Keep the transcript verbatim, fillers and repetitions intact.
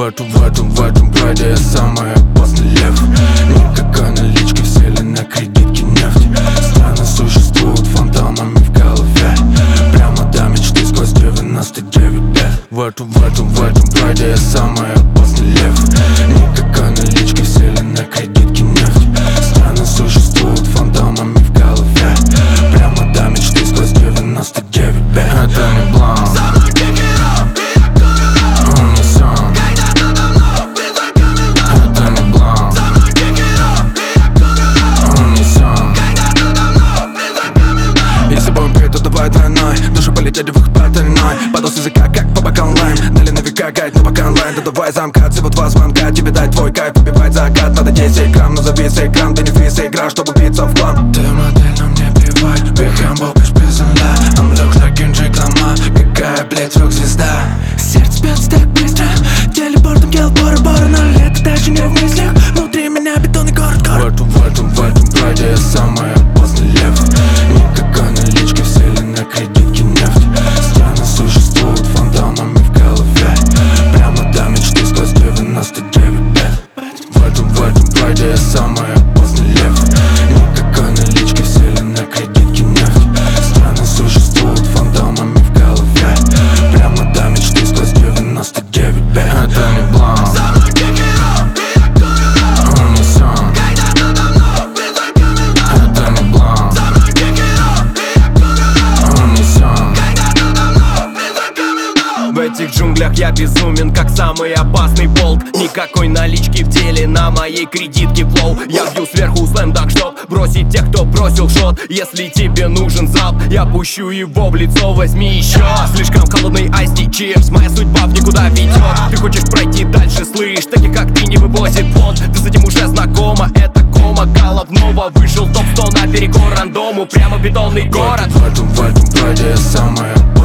этом, в этом, в этом прайде я самый опасный лев. Никакой налички, все ли на кредитке нефть. Страны существуют фантомами в голове. Прямо до мечты сквозь девяносто девять лет. В этом, в этом, в этом прайде я самый опасный лев. Никакой налички, все ли на кредитке нефть. Страны существуют фантомами в голове. Прямо до мечты сквозь девяносто девять лет. Это не блан. Душа полетели в их паттерной. Подол с языка, как по бокам лайм. Дали на века гайд, но пока онлайн. Да давай замкать, всего два звонка. Тебе дай твой кайф, убивать закат. Надо десять грамм, назови сей грамм. Ты не фриз, игра, чтобы биться в план. Ты модель, но мне плевать. Big humble, bitch, prison life. I'm look like Kendrick Lamar. Какая, блядь, рок-звезда. Сердце бьется так быстро. Телепортом делал боры-боры. Но лето даже не в мыслях. Внутри меня бетонный город-город. В этом, в этом, в этом прайде я самый опасный лев. Никакой налички, все ли на кредитке нефть. Страны существуют фантомами в голове. Прямо до мечты сквозь девяносто девять лет. В этом, в этом прайде я самый опасный лев. Никакой налички, все ли на кредитке нефть. Страны существуют фантомами в голове. Прямо до мечты сквозь девяносто девять лет. Это не блан. В этих джунглях я безумен, как самый опасный волк. Никакой налички в деле, на моей кредитке флоу. Я бью сверху слэм так, чтоб бросить тех, кто бросил шот. Если тебе нужен залп, я пущу его в лицо, возьми еще. Слишком холодный айсти, чирс, моя судьба в никуда ведет. Ты хочешь пройти дальше, слышь, таких как ты не вывозит вон. Ты с этим уже знакома, это кома головного. Вышел топ сто наперекор рандому, прямо бетонный город. В этом, в этом прайде я самый